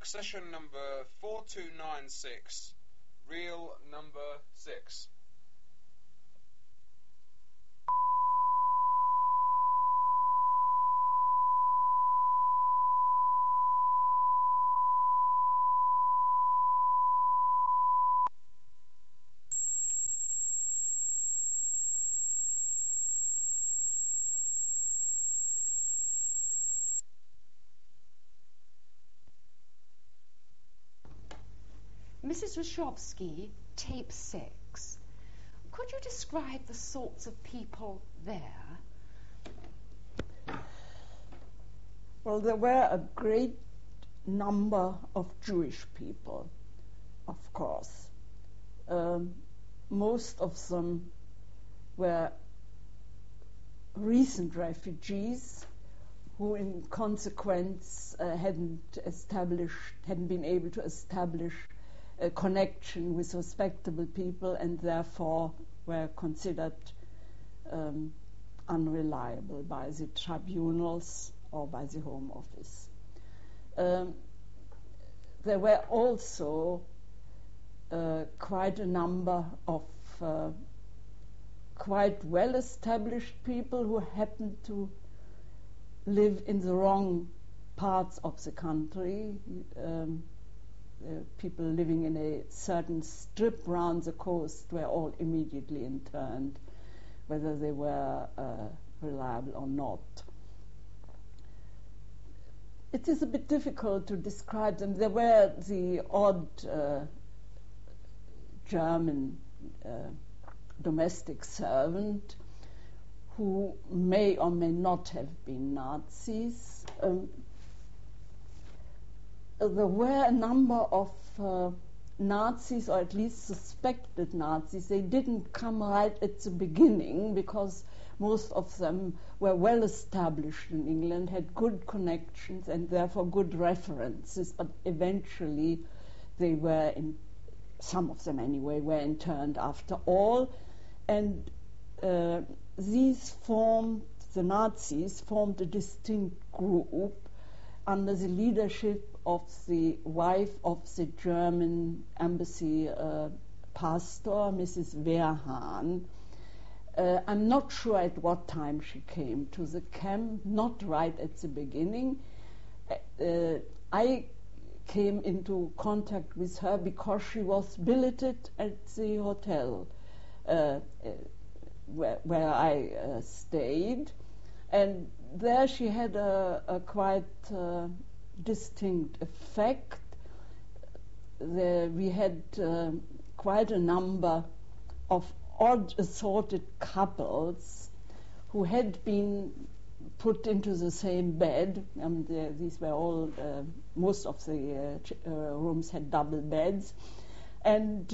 Accession number 4296, reel number 6. Mrs. Wachowski, tape 6. Could you describe the sorts of people there? Well, there were a great number of Jewish people, of course. Most of them were recent refugees who in consequence hadn't been able to establish a connection with respectable people and therefore were considered unreliable by the tribunals or by the Home Office. There were also quite a number of quite well-established people who happened to live in the wrong parts of the country. People living in a certain strip round the coast were all immediately interned, whether they were reliable or not. It is a bit difficult to describe them. There were the odd German domestic servant who may or may not have been Nazis. There were a number of Nazis, or at least suspected Nazis. They didn't come right at the beginning because most of them were well established in England, had good connections and therefore good references, but eventually they were, some of them anyway, were interned after all. And the Nazis formed a distinct group under the leadership of the wife of the German embassy pastor, Mrs. Wehrhahn. I'm not sure at what time she came to the camp, not right at the beginning. I came into contact with her because she was billeted at the hotel where I stayed, and there she had a quite distinct effect. We had quite a number of odd assorted couples who had been put into the same bed. These were all, most of the rooms had double beds, and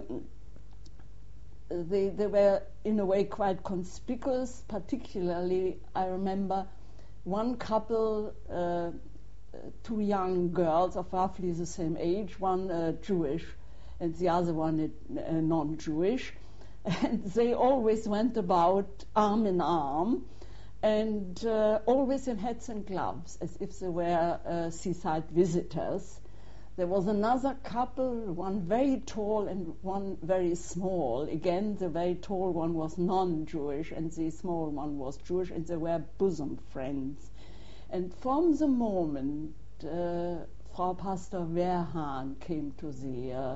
they were in a way quite conspicuous. Particularly, I remember one couple, two young girls of roughly the same age, one Jewish and the other one non-Jewish, and they always went about arm in arm and always in hats and gloves, as if they were seaside visitors. There was another couple, one very tall and one very small. Again, the very tall one was non-Jewish and the small one was Jewish, and they were bosom friends. And from the moment Frau Pastor Wehrhahn came to the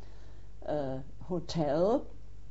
hotel,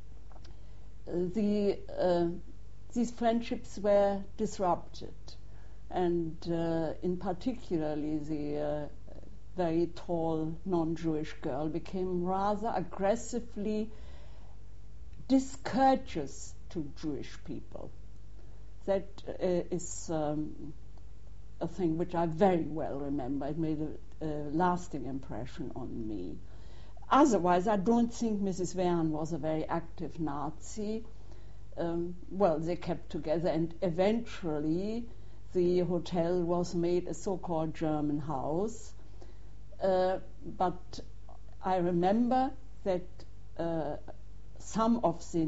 these friendships were disrupted, and in particularly the very tall non-Jewish girl became rather aggressively discourteous to Jewish people. That is a thing which I very well remember. It made a lasting impression on me. Otherwise, I don't think Mrs. Wehrhahn was a very active Nazi. Well, they kept together, and eventually the hotel was made a so-called German house. But I remember that some of the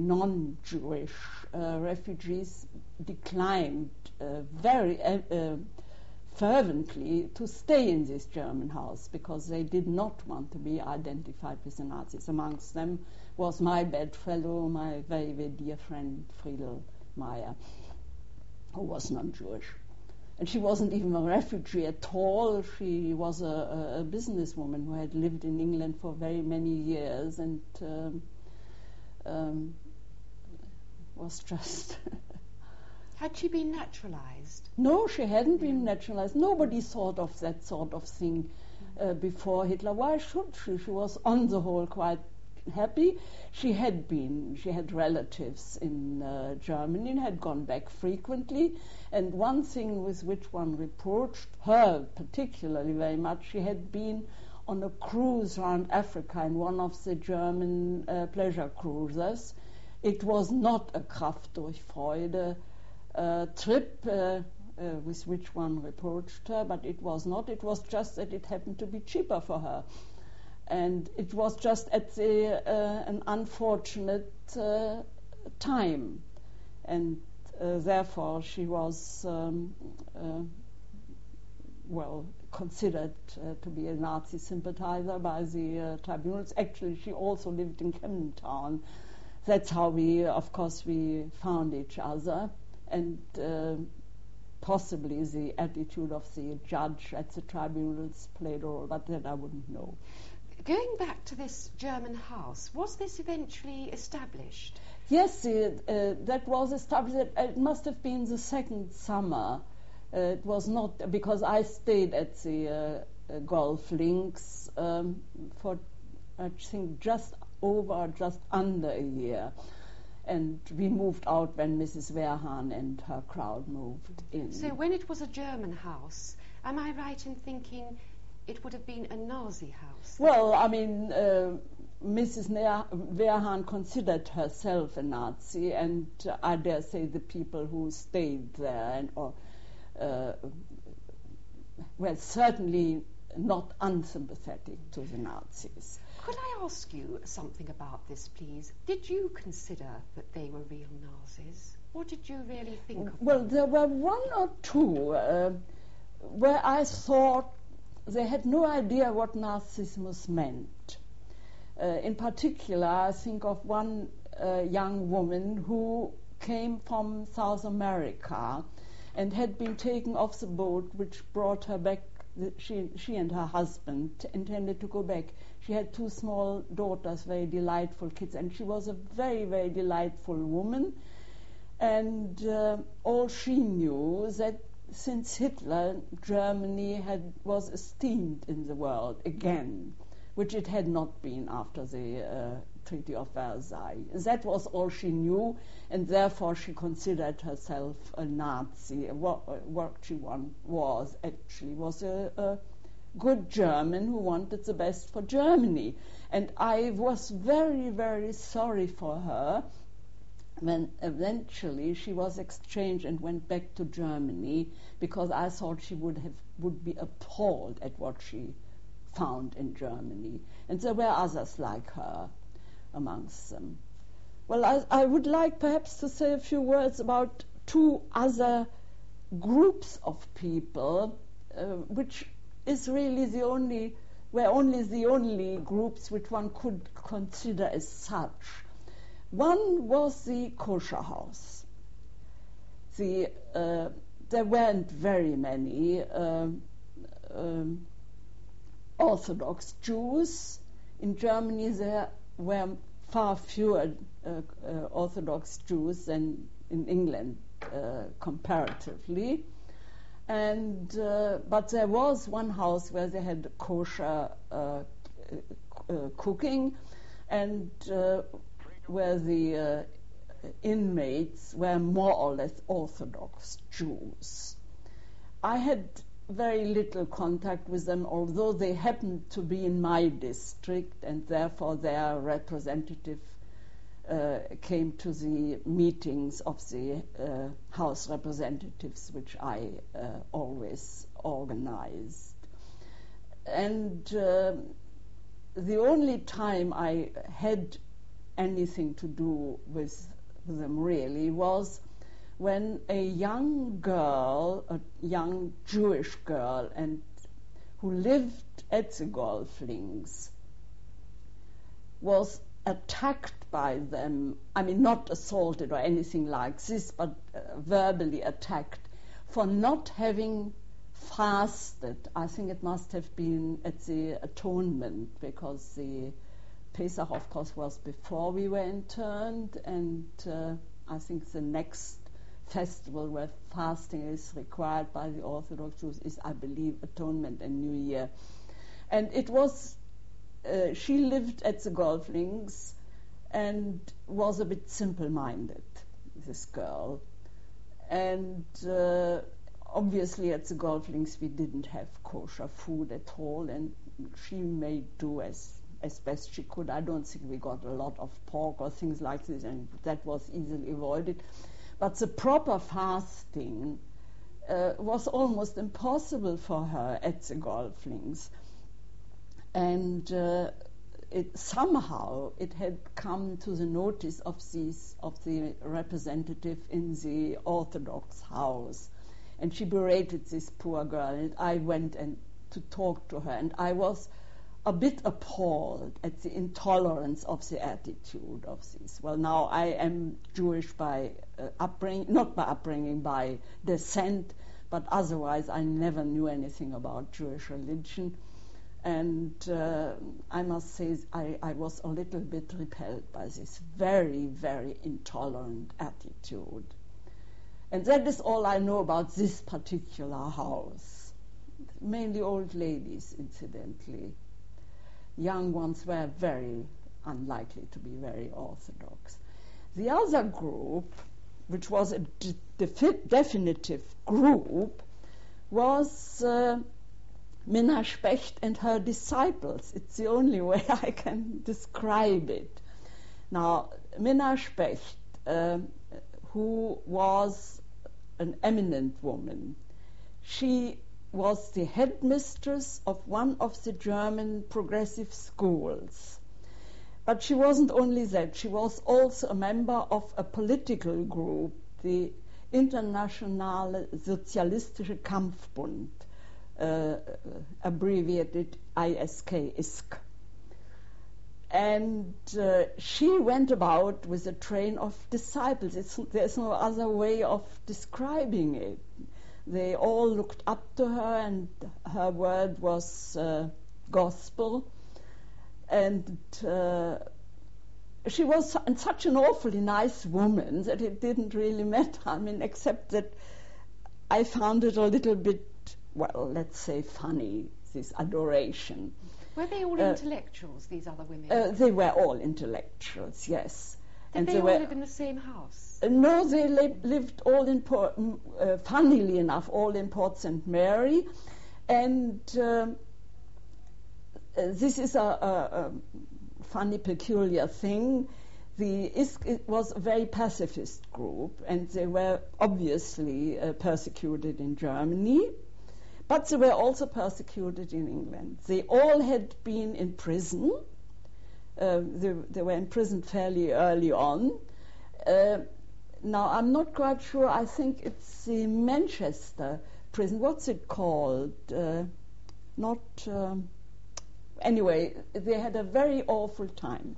non-Jewish refugees declined very fervently to stay in this German house because they did not want to be identified with the Nazis. Amongst them was my bedfellow, my very, very dear friend Friedel Meyer, who was non-Jewish. And she wasn't even a refugee at all. She was a businesswoman who had lived in England for very many years and was just... Had she been naturalized? No, she hadn't been naturalized. Nobody thought of that sort of thing before Hitler. Why should she? She was on the whole quite happy. She had relatives in Germany and had gone back frequently. And one thing with which one reproached her particularly very much, she had been on a cruise around Africa in one of the German pleasure cruisers. It was not a Kraft durch Freude trip with which one reproached her, but it was not. It was just that it happened to be cheaper for her. And it was just at an unfortunate time. And therefore she was, considered to be a Nazi sympathizer by the tribunals. Actually, she also lived in Camden Town. That's how we found each other. And possibly the attitude of the judge at the tribunals played a role, but that I wouldn't know. Going back to this German house, was this eventually established? Yes, that was established. It must have been the second summer. It was not, because I stayed at the Golf Links for, I think, just under a year. And we moved out when Mrs. Wehrhahn and her crowd moved in. So when it was a German house, am I right in thinking it would have been a Nazi house? Well, I mean, Mrs. Wehrhahn considered herself a Nazi, and I dare say the people who stayed there were certainly not unsympathetic to the Nazis. Could I ask you something about this, please? Did you consider that they were real Nazis? What did you really think of Well, them? there were one or two where I thought they had no idea what Nazism meant. In particular, I think of one young woman who came from South America and had been taken off the boat which brought her back. She and her husband intended to go back. She had two small daughters, very delightful kids, and she was a very, very delightful woman. And all she knew that since Hitler, Germany was esteemed in the world again, which it had not been after the Treaty of Versailles. That was all she knew, and therefore she considered herself a Nazi. What she was a good German who wanted the best for Germany. And I was very, very sorry for her when eventually she was exchanged and went back to Germany, because I thought she would be appalled at what she found in Germany. And there were others like her amongst them. Well, I would like perhaps to say a few words about two other groups of people, which is really were only the only groups which one could consider as such. One was the kosher house. There weren't very many Orthodox Jews. In Germany there were far fewer Orthodox Jews than in England comparatively. And but there was one house where they had kosher cooking, and where the inmates were more or less Orthodox Jews. I had very little contact with them, although they happened to be in my district, and therefore their representative came to the meetings of the House representatives, which I always organized. And the only time I had anything to do with them really was when a young girl, a young Jewish girl, and who lived at the Golflings, was attacked by them, I mean not assaulted or anything like this, but verbally attacked for not having fasted. I think it must have been at the Atonement, because the Pesach, of course, was before we were interned, and I think the next festival where fasting is required by the Orthodox Jews is, I believe, Atonement and New Year. And it was, she lived at the Golflings and was a bit simple-minded, this girl. And obviously at the Golflings we didn't have kosher food at all, and she made do as best she could. I don't think we got a lot of pork or things like this, and that was easily avoided. But the proper fasting was almost impossible for her at the Golflings. And somehow it had come to the notice of the representative in the Orthodox house. And she berated this poor girl, and I went to talk to her, and I was a bit appalled at the intolerance of the attitude of this. Well, now I am Jewish by upbringing, not by upbringing, by descent, but otherwise I never knew anything about Jewish religion. And I must say I was a little bit repelled by this very, very intolerant attitude. And that is all I know about this particular house. Mainly old ladies, incidentally. Young ones were very unlikely to be very Orthodox. The other group, which was a definitive group, was Minna Specht and her disciples. It's the only way I can describe it. Now, Minna Specht, who was an eminent woman, she was the headmistress of one of the German progressive schools. But she wasn't only that, she was also a member of a political group, the Internationale Sozialistische Kampfbund, abbreviated ISK. And she went about with a train of disciples. There's no other way of describing it. They all looked up to her, and her word was gospel. And she was such an awfully nice woman that it didn't really matter. I mean, except that I found it a little bit, well, let's say funny, this adoration. Were they all intellectuals, these other women? They were all intellectuals, yes. Did they all live in the same house? No, they lived all in funnily enough, all in Port St. Mary. And this is a funny, peculiar thing. The ISK was a very pacifist group, and they were obviously persecuted in Germany, but they were also persecuted in England. They all had been in prison. They were in prison fairly early on. Now, I'm not quite sure. I think it's the Manchester prison. What's it called? Anyway, they had a very awful time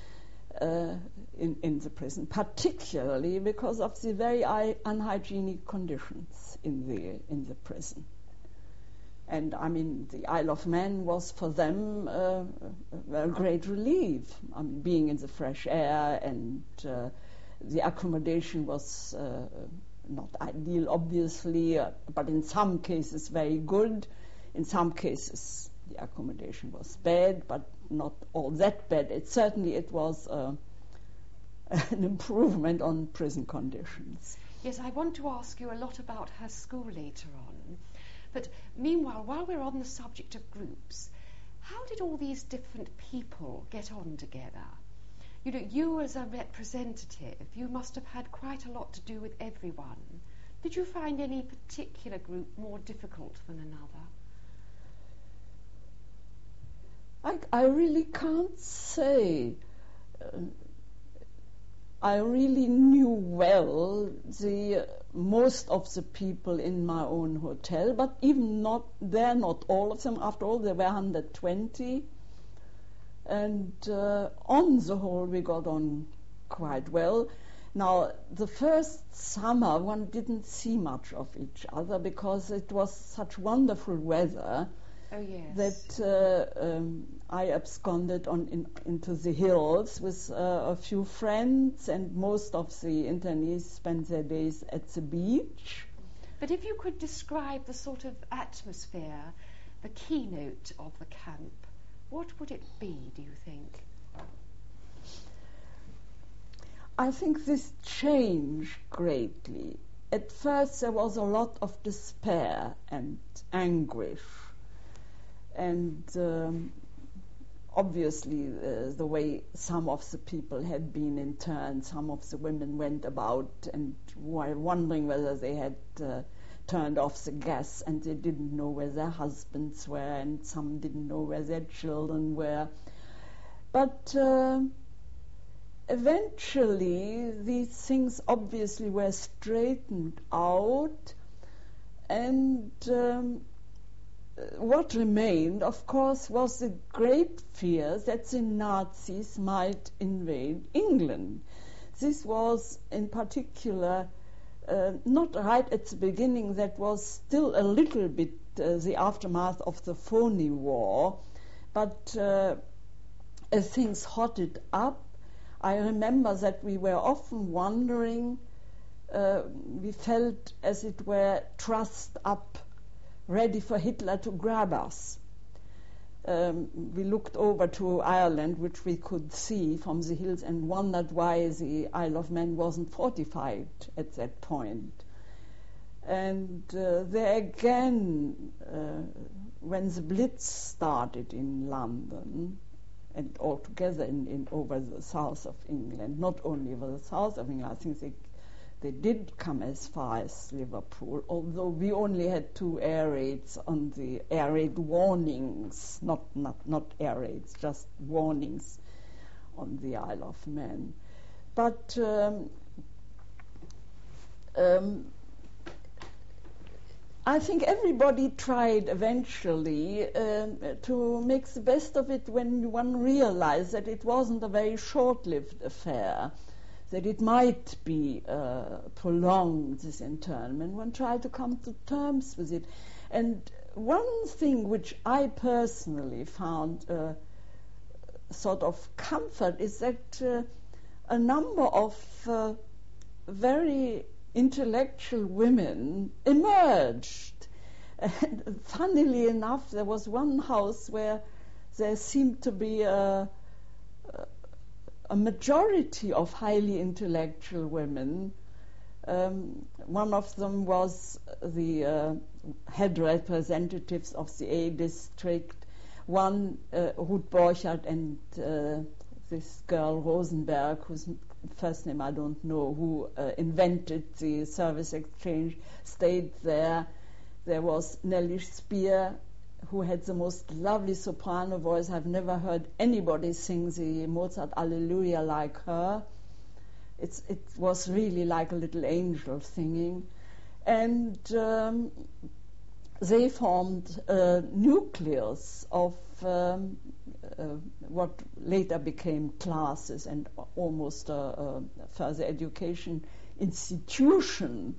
in the prison, particularly because of the very unhygienic conditions in the prison. And I mean, the Isle of Man was for them a great relief. I mean, being in the fresh air, and the accommodation was not ideal, obviously, but in some cases very good. In some cases, the accommodation was bad, but not all that bad. It was an improvement on prison conditions. Yes, I want to ask you a lot about her school later on. But meanwhile, while we're on the subject of groups, how did all these different people get on together? You know, you as a representative, you must have had quite a lot to do with everyone. Did you find any particular group more difficult than another? I really can't say. I really knew well most of the people in my own hotel, but even not all of them. After all, there were 120. And on the whole, we got on quite well. Now, the first summer, one didn't see much of each other because it was such wonderful weather. Oh, yes. That I absconded into the hills with a few friends, and most of the internees spent their days at the beach. But if you could describe the sort of atmosphere, the keynote of the camp, what would it be, do you think? I think this changed greatly. At first there was a lot of despair and anguish. And obviously the way some of the people had been interned, some of the women went about and were wondering whether they had turned off the gas, and they didn't know where their husbands were, and some didn't know where their children were. But eventually these things obviously were straightened out, and what remained, of course, was the great fear that the Nazis might invade England. This was in particular not right at the beginning. That was still a little bit the aftermath of the Phoney War, but as things hotted up, I remember that we were often wondering, we felt as it were trussed up, ready for Hitler to grab us. We looked over to Ireland, which we could see from the hills, and wondered why the Isle of Man wasn't fortified at that point. And there again, when the Blitz started in London, and altogether in over the south of England, not only over the south of England, I think they did come as far as Liverpool, although we only had 2 air raids on the air raid warnings, not air raids, just warnings on the Isle of Man. But I think everybody tried eventually to make the best of it when one realized that it wasn't a very short-lived affair, that it might be prolonged, this internment. One tried to come to terms with it. And one thing which I personally found sort of comfort is that a number of very intellectual women emerged. And funnily enough, there was one house where there seemed to be a majority of highly intellectual women. One of them was the head representatives of the A district, one Ruth Borchardt, and this girl Rosenberg, whose first name I don't know, who invented the service exchange, stayed there. There was Nellie Spear, who had the most lovely soprano voice. I've never heard anybody sing the Mozart Alleluia like her. It was really like a little angel singing. And they formed a nucleus of what later became classes and almost a further education institution.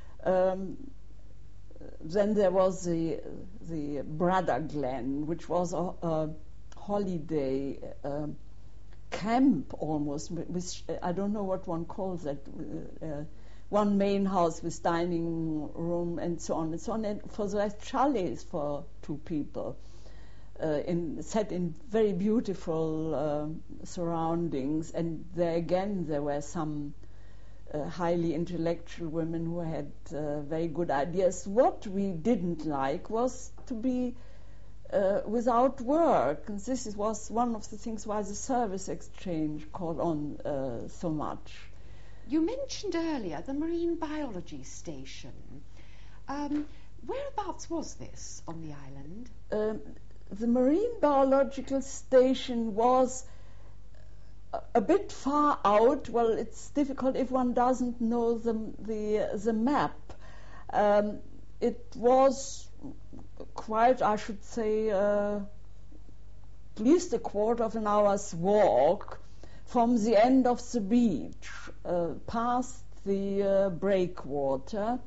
Then there was the Brother Glen, which was a holiday camp almost, which I don't know what one calls it, one main house with dining room and so on and so on, and for the rest chalets for 2 people, set in very beautiful surroundings. And there again there were some highly intellectual women who had very good ideas. What we didn't like was to be without work, and this was one of the things why the service exchange caught on so much. You mentioned earlier the marine biology station. Whereabouts was this on the island? The marine biological station was a bit far out. Well, it's difficult if one doesn't know the map. It was quite, I should say, at least a quarter of an hour's walk from the end of the beach, past the breakwater,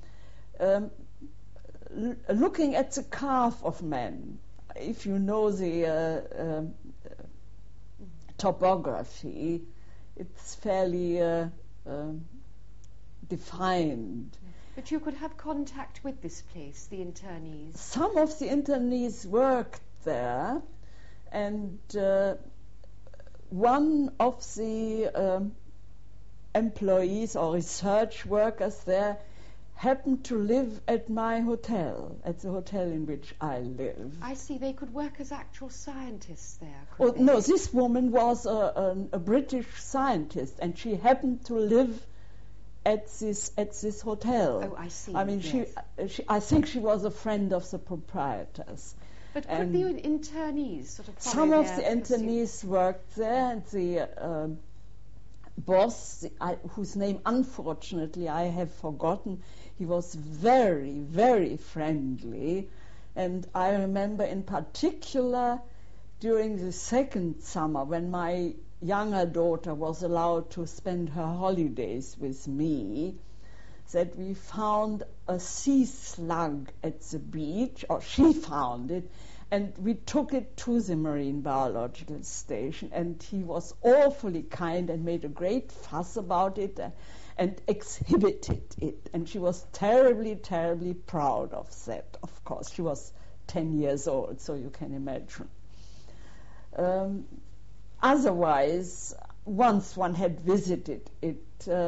looking at the Calf of Man. If you know the topography, it's fairly defined. But you could have contact with this place, the internees. Some of the internees worked there, and one of the employees or research workers there happened to live at my hotel, at the hotel in which I live. I see. They could work as actual scientists there, Oh, could they? no, this woman was a British scientist, and she happened to live at this hotel. Oh, I see. I mean, yes. I think she was a friend of the proprietors. But could the internees sort of follow Some of the their internees worked there, and the boss, whose name unfortunately I have forgotten, he was very, very friendly. And I remember in particular during the second summer when my younger daughter was allowed to spend her holidays with me, that we found a sea slug at the beach, or she found it, and we took it to the Marine Biological Station, and he was awfully kind and made a great fuss about it and exhibited it. And she was terribly, terribly proud of that, of course. She was 10 years old, so you can imagine. Otherwise, once one had visited it,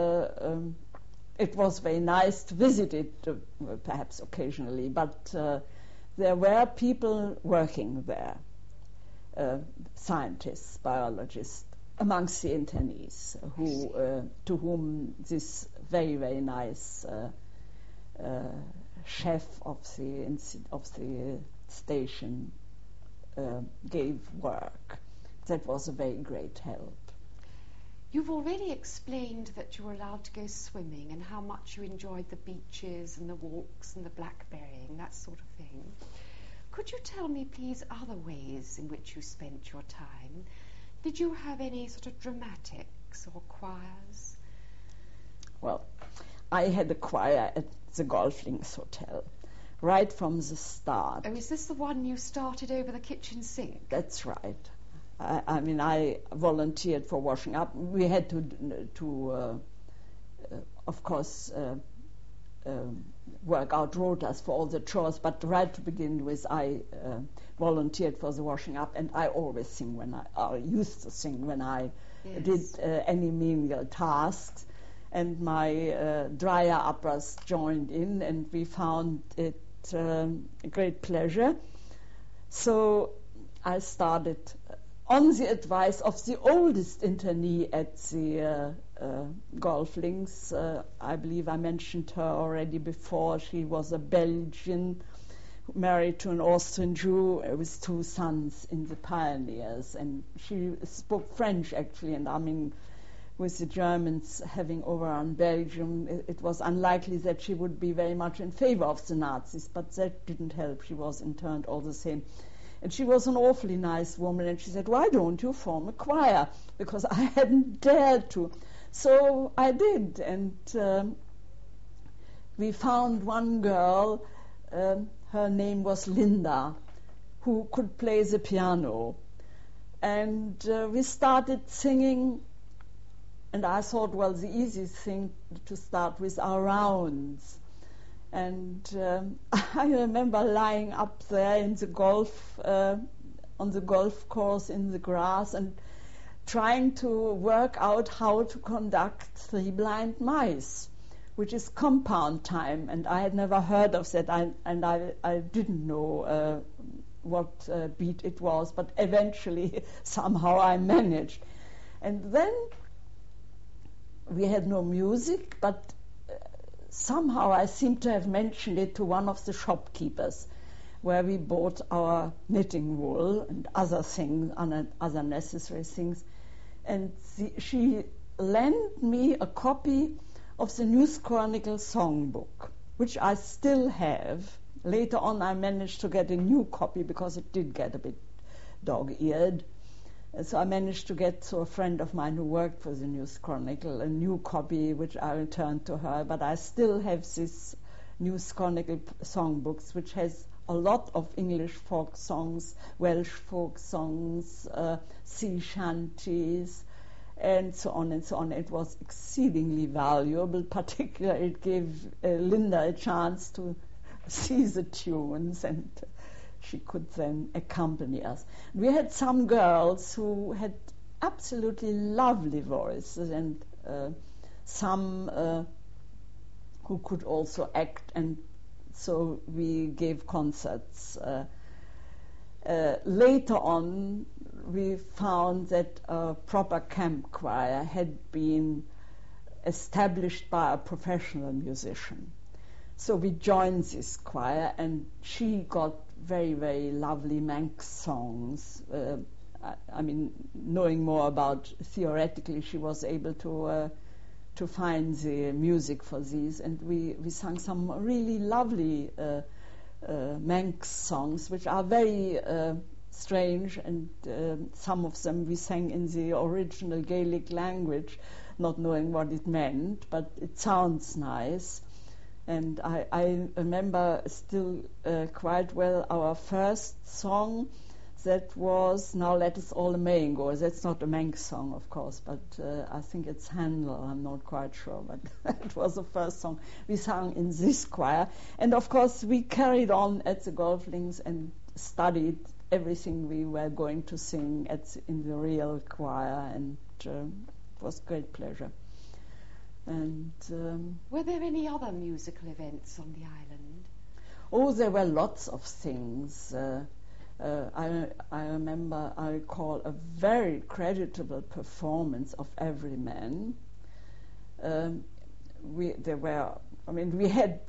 it was very nice to visit it, perhaps occasionally, but there were people working there, scientists, biologists, amongst the internees, to whom this very, very nice chef of the station gave work. That was a very great help. You've already explained that you were allowed to go swimming and how much you enjoyed the beaches and the walks and the blackberrying, that sort of thing. Could you tell me, please, other ways in which you spent your time? Did you have any sort of dramatics or choirs? Well, I had a choir at the Golf Links Hotel, right from the start. Oh, is this the one you started over the kitchen sink? That's right. I mean, I volunteered for washing up. We had to of course, work out rotas for all the chores, but right to begin with, I volunteered for the washing up, and I always sing used to sing when I did any menial tasks. And my dryer uppers joined in, and we found it a great pleasure. So I started on the advice of the oldest internee at the Golf Links. I believe I mentioned her already before. She was a Belgian married to an Austrian Jew with 2 sons in the pioneers, and she spoke French actually, and I mean, with the Germans having overrun Belgium, it was unlikely that she would be very much in favor of the Nazis, but that didn't help. She was interned all the same. And she was an awfully nice woman, and she said, "Why don't you form a choir?" Because I hadn't dared to. So I did, and we found one girl, her name was Linda, who could play the piano. And we started singing, and I thought, well, the easiest thing to start with are rounds. And I remember lying up there in the on the golf course in the grass and trying to work out how to conduct 3 blind mice, which is compound time, and I had never heard of that, and I didn't know what beat it was, but eventually somehow I managed. And then we had no music, but somehow I seem to have mentioned it to one of the shopkeepers, where we bought our knitting wool and other things, other necessary things. and she lent me a copy of the News Chronicle songbook, which I still have. Later on, I managed to get a new copy because it did get a bit dog-eared. So I managed to get to a friend of mine who worked for the News Chronicle a new copy, which I returned to her. But I still have this News Chronicle songbooks, which has a lot of English folk songs, Welsh folk songs, sea shanties, and so on and so on. It was exceedingly valuable. Particularly, it gave Linda a chance to see the tunes, and she could then accompany us. We had some girls who had absolutely lovely voices, and some who could also act, and so we gave concerts. Later on, we found that a proper camp choir had been established by a professional musician. So we joined this choir, and she got very, very lovely Manx songs. I mean, knowing more about theoretically, she was able to find the music for these, and we sang some really lovely Manx songs, which are very strange, and some of them we sang in the original Gaelic language, not knowing what it meant, but it sounds nice. And I remember still quite well our first song, that was Now Let Us All A-Maying Go. That's not a Manx song, of course, but I think it's Handel, I'm not quite sure, but it was the first song we sang in this choir. And of course we carried on at the Golflings and studied everything we were going to sing in the real choir, and it was great pleasure. And were there any other musical events on the island? Oh, there were lots of things. I remember, I recall a very creditable performance of Everyman. We had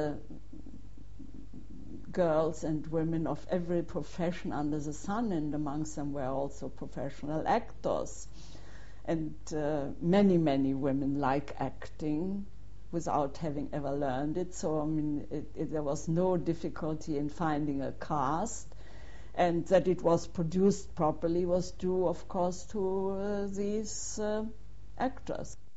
girls and women of every profession under the sun, and amongst them were also professional actors. And many, many women like acting without having ever learned it. So, I mean, there was no difficulty in finding a cast. And that it was produced properly was due, of course, to these actors.